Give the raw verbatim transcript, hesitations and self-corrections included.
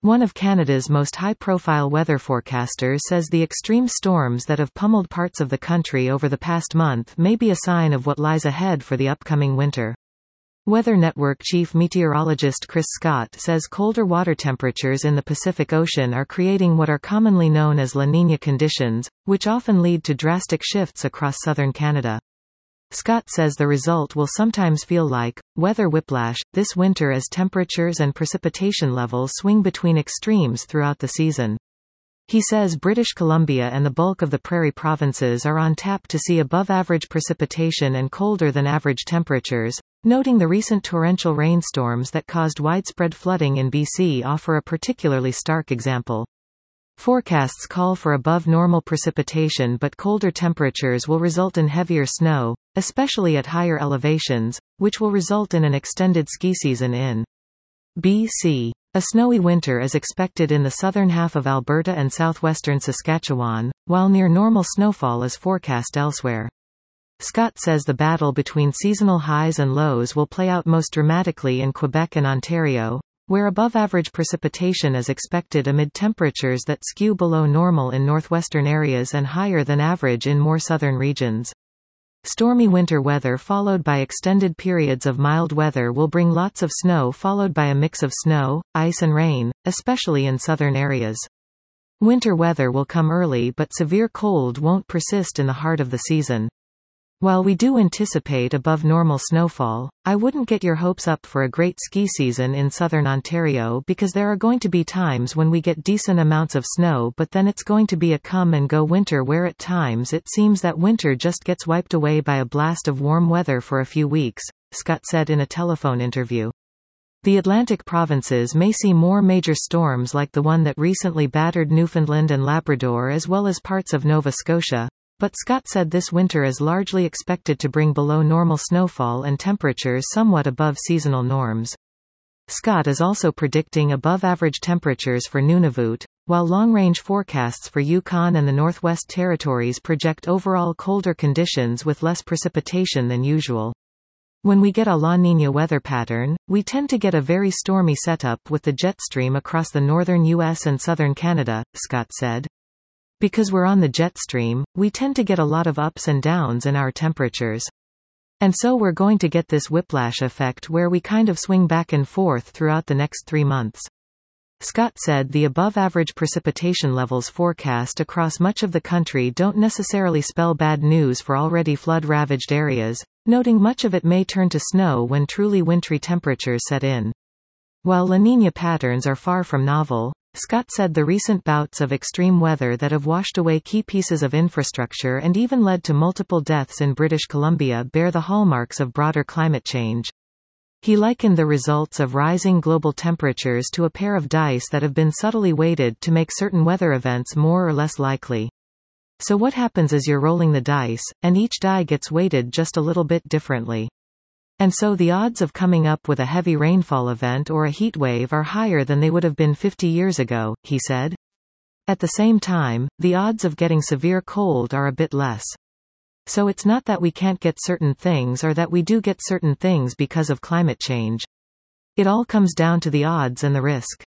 One of Canada's most high-profile weather forecasters says the extreme storms that have pummeled parts of the country over the past month may be a sign of what lies ahead for the upcoming winter. Weather Network chief meteorologist Chris Scott says colder water temperatures in the Pacific Ocean are creating what are commonly known as La Niña conditions, which often lead to drastic shifts across southern Canada. Scott says the result will sometimes feel like weather whiplash this winter as temperatures and precipitation levels swing between extremes throughout the season. He says British Columbia and the bulk of the prairie provinces are on tap to see above-average precipitation and colder-than-average temperatures, noting the recent torrential rainstorms that caused widespread flooding in B C offer a particularly stark example. Forecasts call for above-normal precipitation, but colder temperatures will result in heavier snow, especially at higher elevations, which will result in an extended ski season in B C. A snowy winter is expected in the southern half of Alberta and southwestern Saskatchewan, while near normal snowfall is forecast elsewhere. Scott says the battle between seasonal highs and lows will play out most dramatically in Quebec and Ontario, where above-average precipitation is expected amid temperatures that skew below normal in northwestern areas and higher than average in more southern regions. Stormy winter weather followed by extended periods of mild weather will bring lots of snow followed by a mix of snow, ice and rain, especially in southern areas. Winter weather will come early, but severe cold won't persist in the heart of the season. While we do anticipate above normal snowfall, I wouldn't get your hopes up for a great ski season in southern Ontario because there are going to be times when we get decent amounts of snow, but then it's going to be a come and go winter where at times it seems that winter just gets wiped away by a blast of warm weather for a few weeks, Scott said in a telephone interview. The Atlantic provinces may see more major storms like the one that recently battered Newfoundland and Labrador as well as parts of Nova Scotia, but Scott said this winter is largely expected to bring below normal snowfall and temperatures somewhat above seasonal norms. Scott is also predicting above-average temperatures for Nunavut, while long-range forecasts for Yukon and the Northwest Territories project overall colder conditions with less precipitation than usual. When we get a La Niña weather pattern, we tend to get a very stormy setup with the jet stream across the northern U S and southern Canada, Scott said. Because we're on the jet stream, we tend to get a lot of ups and downs in our temperatures. And so we're going to get this whiplash effect where we kind of swing back and forth throughout the next three months. Scott said the above-average precipitation levels forecast across much of the country don't necessarily spell bad news for already flood-ravaged areas, noting much of it may turn to snow when truly wintry temperatures set in. While La Niña patterns are far from novel, Scott said the recent bouts of extreme weather that have washed away key pieces of infrastructure and even led to multiple deaths in British Columbia bear the hallmarks of broader climate change. He likened the results of rising global temperatures to a pair of dice that have been subtly weighted to make certain weather events more or less likely. So what happens is you're rolling the dice, and each die gets weighted just a little bit differently. And so the odds of coming up with a heavy rainfall event or a heat wave are higher than they would have been fifty years ago, he said. At the same time, the odds of getting severe cold are a bit less. So it's not that we can't get certain things or that we do get certain things because of climate change. It all comes down to the odds and the risk.